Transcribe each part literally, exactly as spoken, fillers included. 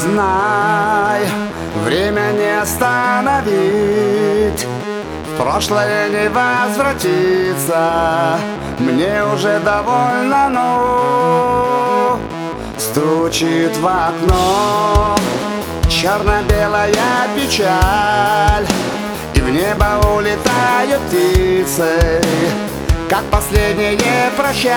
Знай, время не остановить, в прошлое не возвратиться. Мне уже довольно, ну, стучит в окно черно-белая печаль, и в небо улетают птицы, как последнее прощай.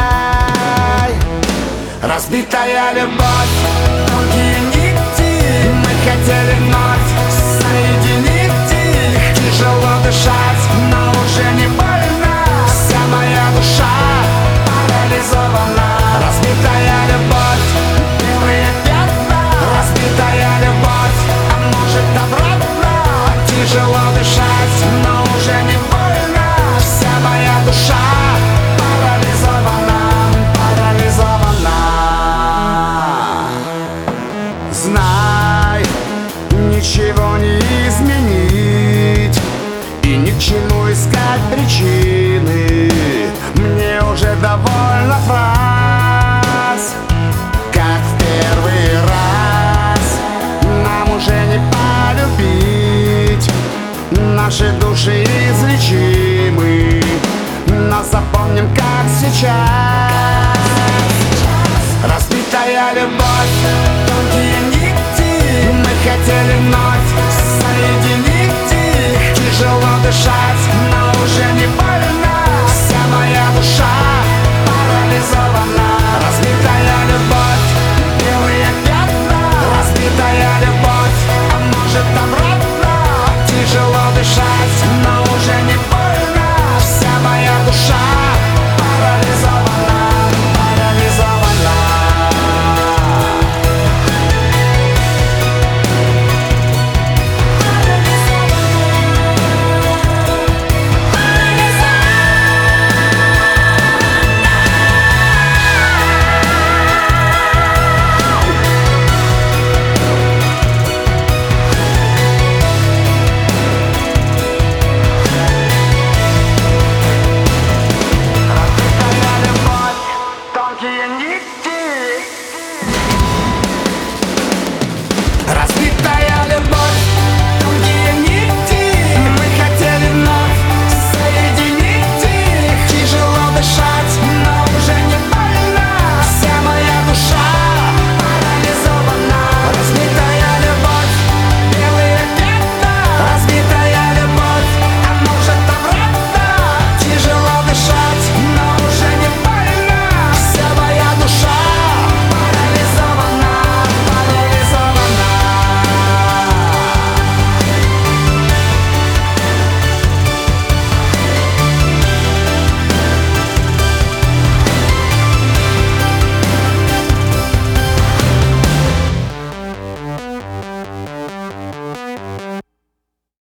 Разбитая любовь, тонкие нити, мы хотели вновь соединить их. Тяжело дышать, но уже не больно, вся моя душа парализована. Разбитая любовь, белые пятна, разбитая любовь, а может обратно. Тяжело дышать, но уже не больно, вся моя душа парализована, парализована. Знай, ничего не изменить, и ни к чему искать причины. Мне уже довольно фраз, как в первый раз. Нам уже не полюбить, наши души излечимы, но запомним, как сейчас. Разбитая любовь, тонкие нити, мы хотели вновь соединить их. Тяжело дышать, но уже не больно, вся моя душа парализована. Разбитая любовь, белые пятна, разбитая любовь, а может обратно. Тяжело дышать, но уже не больно, вся моя душа парализована, парализована. Тонкие нити.